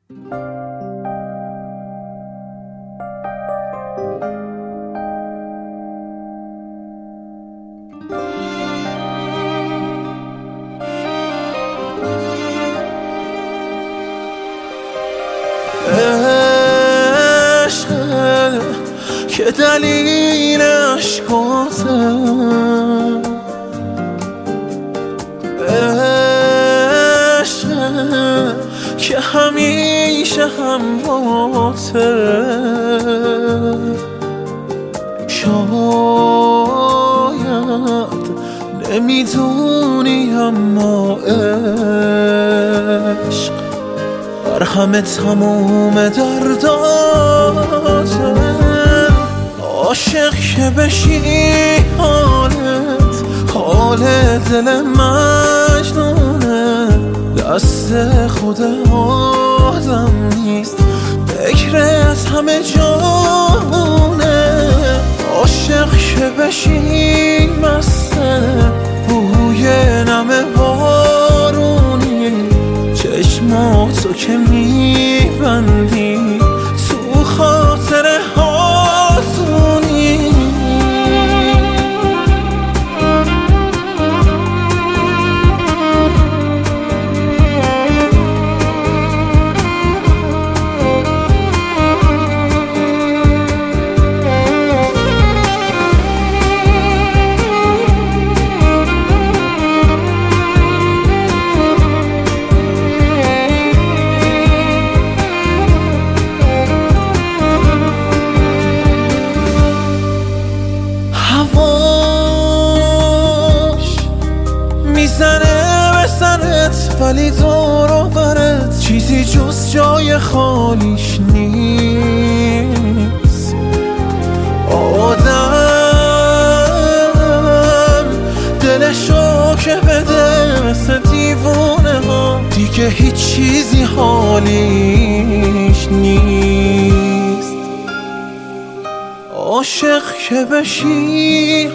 عشقه که دلیل عشقاته، عشقه که همیشه همراهته. شاید نمیدونی اما عشق بر همه تموم درداته. عاشق که بشی حال دل مجنونه، دست خود آدم نیست، فکرت همه جامونه. عاشق که بشی مسته بوی نم بارونی، چشماتو که میبندی تو خاطر هاتونی. هواش میزنه به سرت ولی دور و برت چیزی جز جای خالیش نیست. آدم دلشو که بده مثل دیوونه ها، دیگه هیچ چیزی حالیش نیست. عاشق که بشی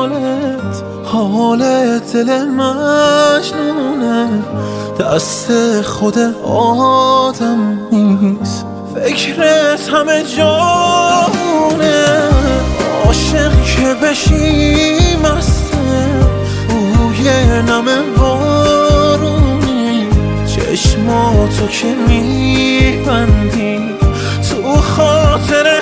حالت دل مجنونه، دست خود آدم نیست، فکرت همه جامونه. عاشق که بشی مسته بوی نم بارونی، چشماتو که میبندی تو خاطر